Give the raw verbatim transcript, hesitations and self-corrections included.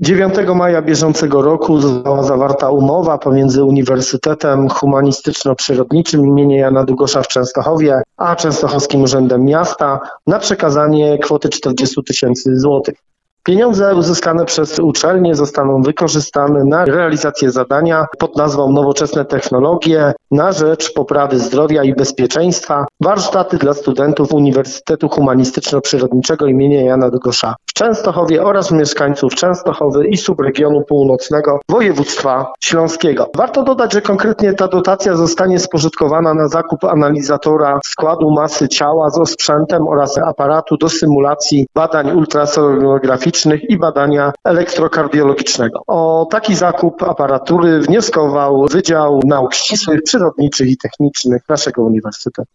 dziewiątego maja bieżącego roku została zawarta umowa pomiędzy Uniwersytetem Humanistyczno-Przyrodniczym im. Jana Długosza w Częstochowie a Częstochowskim Urzędem Miasta na przekazanie kwoty czterdzieści tysięcy złotych. Pieniądze uzyskane przez uczelnię zostaną wykorzystane na realizację zadania pod nazwą Nowoczesne technologie na rzecz poprawy zdrowia i bezpieczeństwa, warsztaty dla studentów Uniwersytetu Humanistyczno-Przyrodniczego im. Jana Długosza w Częstochowie oraz mieszkańców Częstochowy i subregionu północnego województwa śląskiego. Warto dodać, że konkretnie ta dotacja zostanie spożytkowana na zakup analizatora składu masy ciała z osprzętem oraz aparatu do symulacji badań ultrasonograficznych i badania elektrokardiologicznego. O taki zakup aparatury wnioskował Wydział Nauk Ścisłych, Przyrodniczych i Technicznych naszego uniwersytetu.